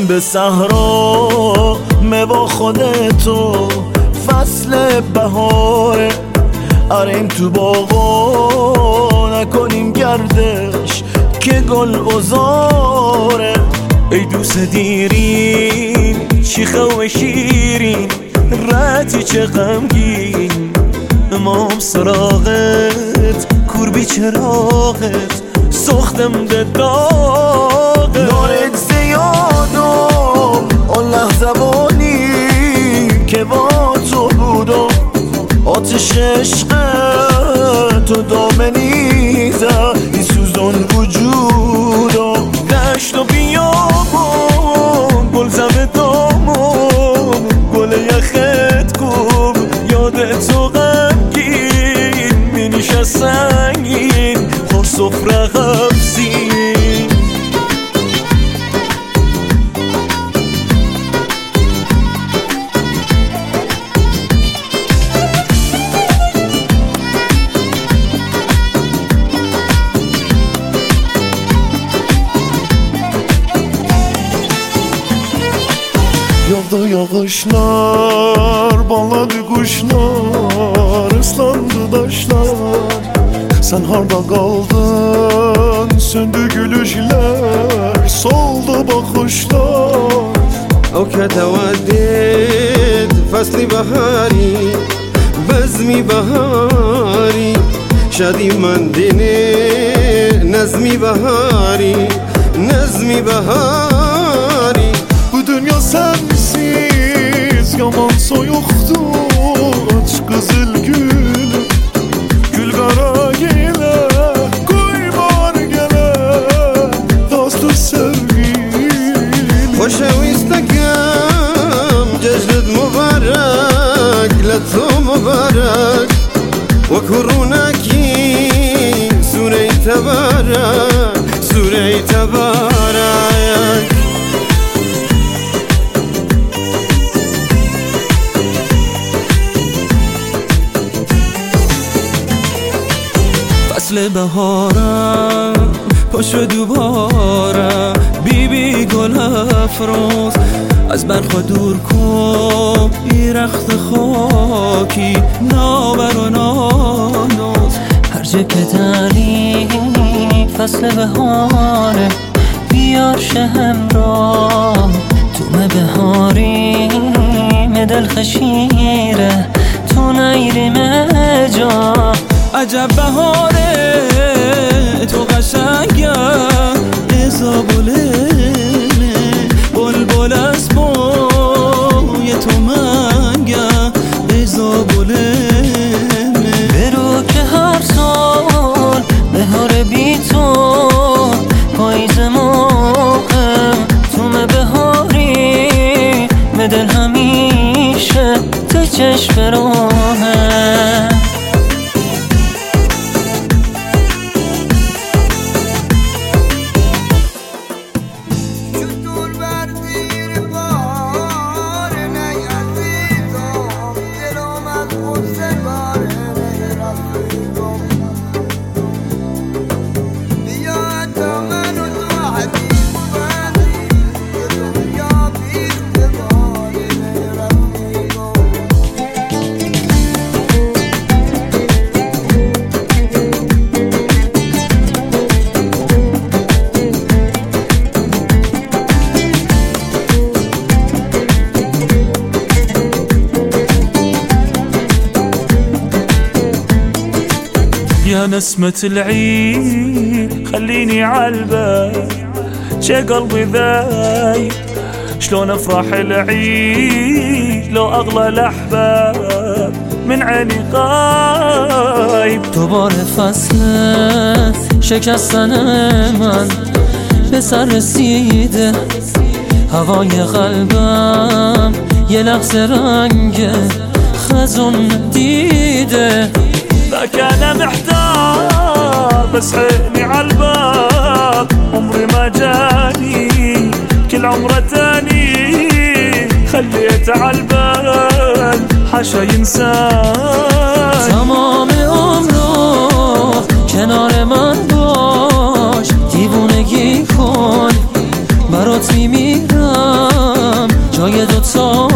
به صحرا با خودتو فصل بهاره، آریم تو باغا نکنیم گردش که گل ازاره. ای دوست دیرین شیخه و شیرین رتی چه غمگین، امام سراغت کور بی چراغت سختم ده داغت. نارت زیادم اون لحظه بانی که با تو بودم، آتش عشق تو دامنیزه ای سوزان وجودم. دشت و بیابم گل زم دامم گل یخت کم یادت تو غمگین می نشست سنگین خور سفره غمزین. Yağdı yağışlar, bağladı kuşlar, ıslandı taşlar. Sen harda kaldın, söndü gülüşler, soldu bakışlar. أو كتودد فصل بهاری بزمی بهاری شادی من دینه نظمی بهاری نظمی بهاری. Bu dünya sensiz yaman soyuqdu, aç qızıl gül gül qara gelə qoy var gələ dostur sevgilim. خوشویستکم جشنت مبارک لطو مبارک و کرونکی سوره تبارک سوره تبارک. فصل بهارم پشت دوباره بی بی گل افروز از برخوا دور کن ای رخت خاکی نابر و نانوز. هر جا که داری فصل بهاره بیار شهم را تو بهاری دل خشیره تو نیریم جا. عجب بهاره تو قشنگه ازابولمه بلبل از بوی تو منگه ازابولمه. برو که هر سال بهاره بی تو پاییز مهم تو بهاری دل همیشه تو چشم راهم. يا نسمة العيد خليني عالبال شي قلبي ذايب شلون افرح العيد لو اغلى الاحباب من عيني غايب. دوباره فصل شکستن من به سر رسیده هوای قلبم یه لحظه رنگ خزون دیده. ذاك انا محتار بس عيني عالباب عمري ما جاني كل عمره تاني خليت عالبال حاشا ينساني. تمام عمرو کنار من باش دیوونگی کن برات میمیرم جای دوتا